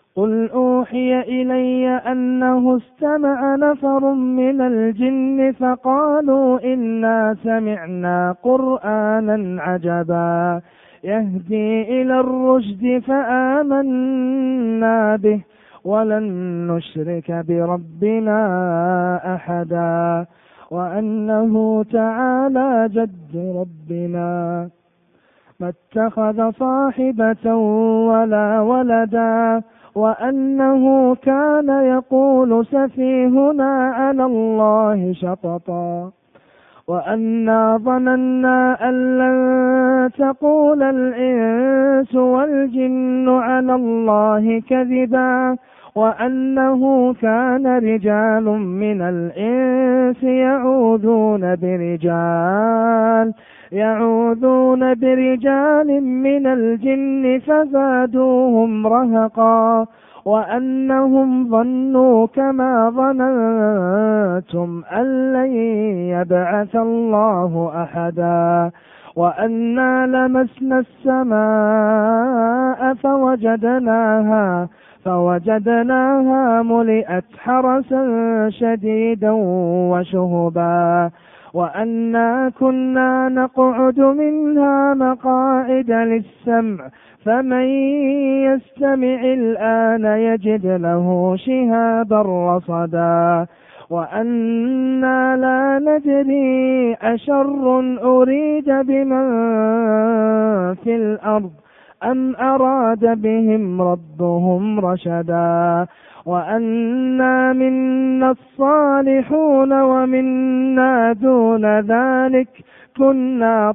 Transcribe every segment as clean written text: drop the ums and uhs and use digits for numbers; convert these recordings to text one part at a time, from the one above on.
قل أوحي إلي أنه استمع نفر من الجن فقالوا إنا سمعنا قرآنا عجبا يهدي إلى الرشد فآمنا به ولن نشرك بربنا أحدا وأنه تعالى جد ربنا ما اتخذ صاحبة ولا ولدا وأنه كان يقول سفيهنا على الله شططا وأنا ظننا أن لن تقول الإنس والجن على الله كذبا وأنه كان رجال من الإنس يعوذون برجال من الجن فزادوهم رهقا وأنهم ظنوا كما ظننتم أن لن يبعث الله أحدا وأنا لمسنا السماء فوجدناها ملئت حرسا شديدا وشهبا وأنا كنا نقعد منها مقاعد للسمع فمن يستمع الآن يجد له شهابا رصدا وأنا لا ندري أشر أريد بمن في الأرض أم أراد بهم ربهم رشدا وأنا منا الصالحون ومنا دون ذلك كنا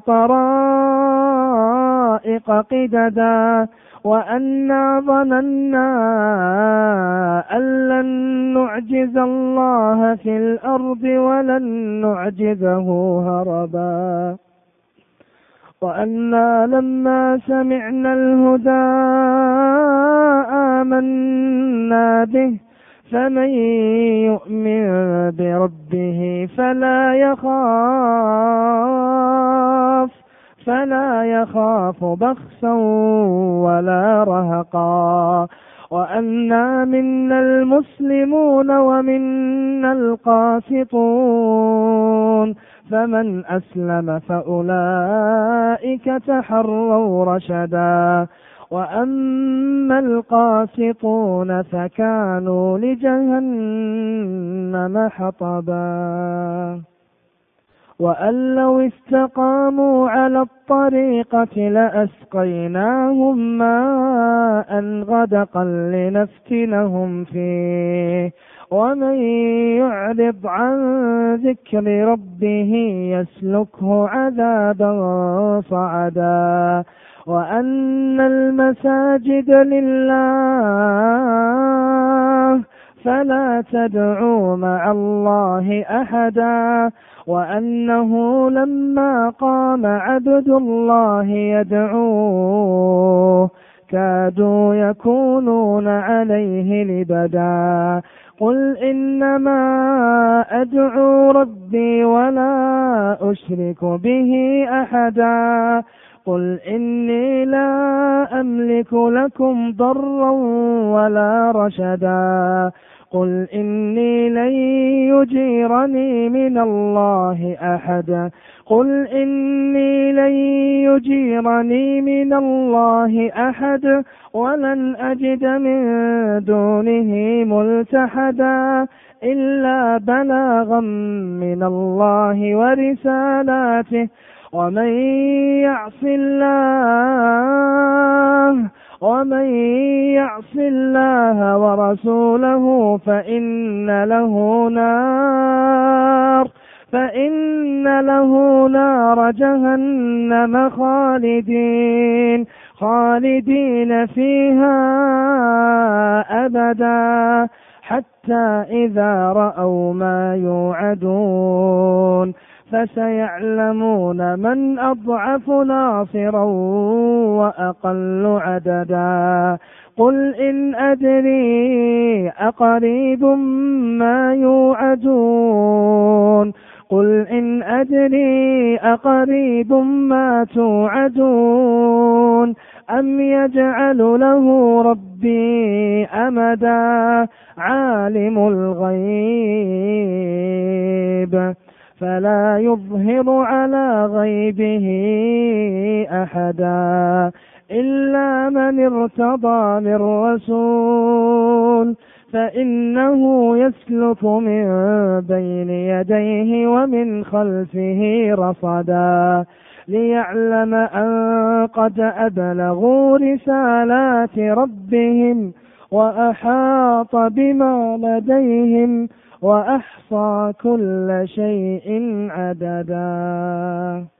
طرائق قددا وأنا ظننا أن لن نعجز الله في الأرض ولن نعجزه هربا وأنا لما سمعنا الهدى آمنا به فمن يؤمن بربه فلا يخاف بخسا ولا رهقا وأنا منا المسلمون ومنا القاسطون فمن أسلم فأولئك تحروا رشدا وأما القاسطون فكانوا لجهنم حطبا وأن لو استقاموا على الطريقة لأسقيناهم ماء غدقا لنفتنهم فيه ومن يعرض عن ذكر ربه يسلكه عذابا صعدا وأن المساجد لله فلا تدعوا مع الله أحدا وأنه لما قام عبد الله يدعوه كادوا يكونون عليه لبدا قل إنما أدعو ربي ولا أشرك به أحدا قل إني لا أملك لكم ضرا ولا رشدا قل إني لن يجيرني من الله أحد قل إني لن يجيرني من الله أحد ولن أجد من دونه ملتحدا إلا بلاغا من الله ورسالاته ومن يعص الله ورسوله فإن له نار جهنم خالدين فيها أبدا حتى إذا رأوا ما يوعدون فسيعلمون من أضعف ناصرا وأقل عددا قل إن أدري أقريب ما يوعدون قل إن أدري أقريب ما توعدون أم يجعل له ربي أمدا عالم الغيب فلا يظهر على غيبه أحدا إلا من ارتضى من رسول فإنه يسلك من بين يديه ومن خلفه رصدا ليعلم أن قد أبلغوا رسالات ربهم وأحاط بما لديهم وأحصى كل شيء عددا.